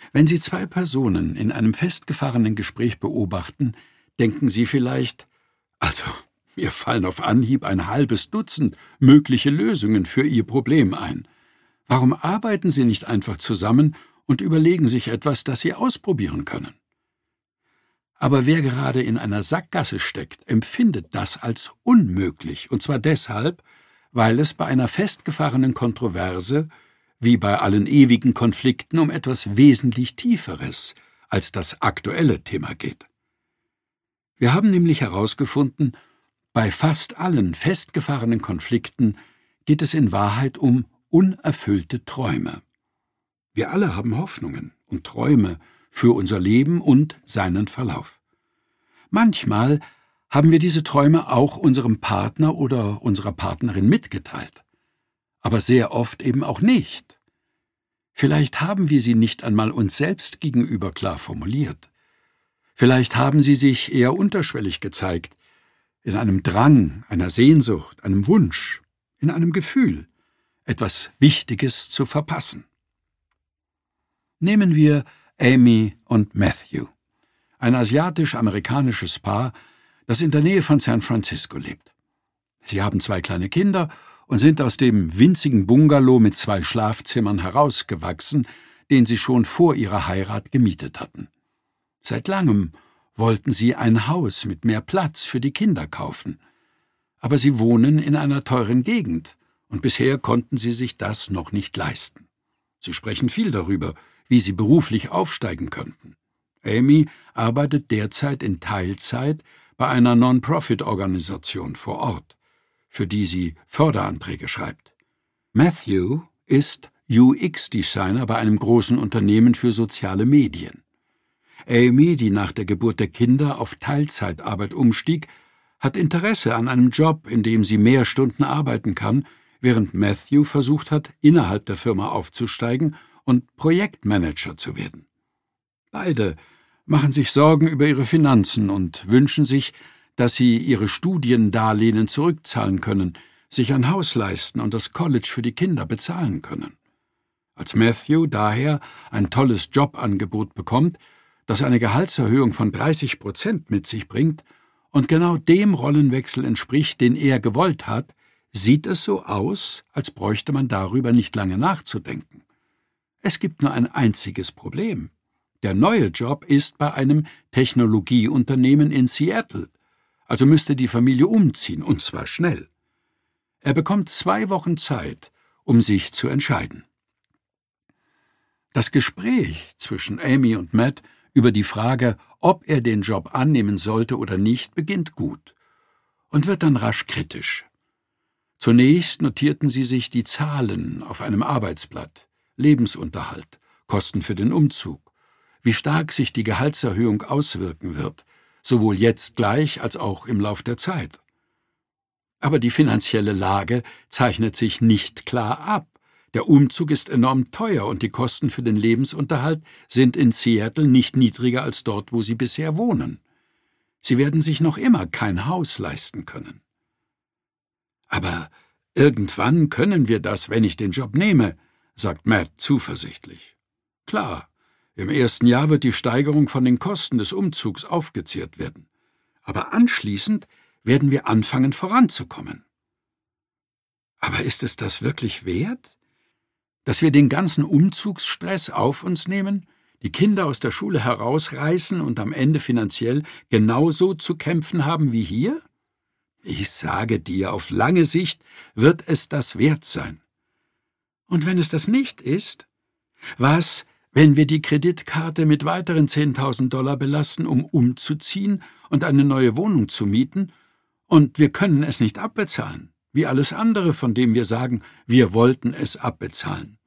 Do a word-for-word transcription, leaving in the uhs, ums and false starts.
Wenn Sie zwei Personen in einem festgefahrenen Gespräch beobachten, denken Sie vielleicht, also, mir fallen auf Anhieb ein halbes Dutzend mögliche Lösungen für Ihr Problem ein. Warum arbeiten Sie nicht einfach zusammen und überlegen sich etwas, das Sie ausprobieren können? Aber wer gerade in einer Sackgasse steckt, empfindet das als unmöglich, und zwar deshalb, weil es bei einer festgefahrenen Kontroverse, wie bei allen ewigen Konflikten, um etwas wesentlich Tieferes als das aktuelle Thema geht. Wir haben nämlich herausgefunden, bei fast allen festgefahrenen Konflikten geht es in Wahrheit um unerfüllte Träume. Wir alle haben Hoffnungen und Träume für unser Leben und seinen Verlauf. Manchmal haben wir diese Träume auch unserem Partner oder unserer Partnerin mitgeteilt, aber sehr oft eben auch nicht. Vielleicht haben wir sie nicht einmal uns selbst gegenüber klar formuliert. Vielleicht haben sie sich eher unterschwellig gezeigt, in einem Drang, einer Sehnsucht, einem Wunsch, in einem Gefühl, etwas Wichtiges zu verpassen. Nehmen wir Amy und Matthew, ein asiatisch-amerikanisches Paar, das in der Nähe von San Francisco lebt. Sie haben zwei kleine Kinder und sind aus dem winzigen Bungalow mit zwei Schlafzimmern herausgewachsen, den sie schon vor ihrer Heirat gemietet hatten. Seit langem wollten sie ein Haus mit mehr Platz für die Kinder kaufen. Aber sie wohnen in einer teuren Gegend, und bisher konnten sie sich das noch nicht leisten. Sie sprechen viel darüber, wie sie beruflich aufsteigen könnten. Amy arbeitet derzeit in Teilzeit bei einer Non-Profit-Organisation vor Ort, für die sie Förderanträge schreibt. Matthew ist U X-Designer bei einem großen Unternehmen für soziale Medien. Amy, die nach der Geburt der Kinder auf Teilzeitarbeit umstieg, hat Interesse an einem Job, in dem sie mehr Stunden arbeiten kann, während Matthew versucht hat, innerhalb der Firma aufzusteigen und Projektmanager zu werden. Beide machen sich Sorgen über ihre Finanzen und wünschen sich, dass sie ihre Studiendarlehen zurückzahlen können, sich ein Haus leisten und das College für die Kinder bezahlen können. Als Matthew daher ein tolles Jobangebot bekommt, das eine Gehaltserhöhung von dreißig Prozent mit sich bringt und genau dem Rollenwechsel entspricht, den er gewollt hat, sieht es so aus, als bräuchte man darüber nicht lange nachzudenken. Es gibt nur ein einziges Problem. Der neue Job ist bei einem Technologieunternehmen in Seattle, also müsste die Familie umziehen, und zwar schnell. Er bekommt zwei Wochen Zeit, um sich zu entscheiden. Das Gespräch zwischen Amy und Matt über die Frage, ob er den Job annehmen sollte oder nicht, beginnt gut und wird dann rasch kritisch. Zunächst notierten sie sich die Zahlen auf einem Arbeitsblatt, Lebensunterhalt, Kosten für den Umzug, wie stark sich die Gehaltserhöhung auswirken wird, sowohl jetzt gleich als auch im Lauf der Zeit. Aber die finanzielle Lage zeichnet sich nicht klar ab. Der Umzug ist enorm teuer und die Kosten für den Lebensunterhalt sind in Seattle nicht niedriger als dort, wo sie bisher wohnen. Sie werden sich noch immer kein Haus leisten können. Aber irgendwann können wir das, wenn ich den Job nehme, sagt Matt zuversichtlich. Klar, im ersten Jahr wird die Steigerung von den Kosten des Umzugs aufgezehrt werden. Aber anschließend werden wir anfangen, voranzukommen. Aber ist es das wirklich wert? Dass wir den ganzen Umzugsstress auf uns nehmen, die Kinder aus der Schule herausreißen und am Ende finanziell genauso zu kämpfen haben wie hier? Ich sage dir, auf lange Sicht wird es das wert sein. Und wenn es das nicht ist, was, wenn wir die Kreditkarte mit weiteren zehntausend Dollar belasten, um umzuziehen und eine neue Wohnung zu mieten, und wir können es nicht abbezahlen, wie alles andere, von dem wir sagen, wir wollten es abbezahlen?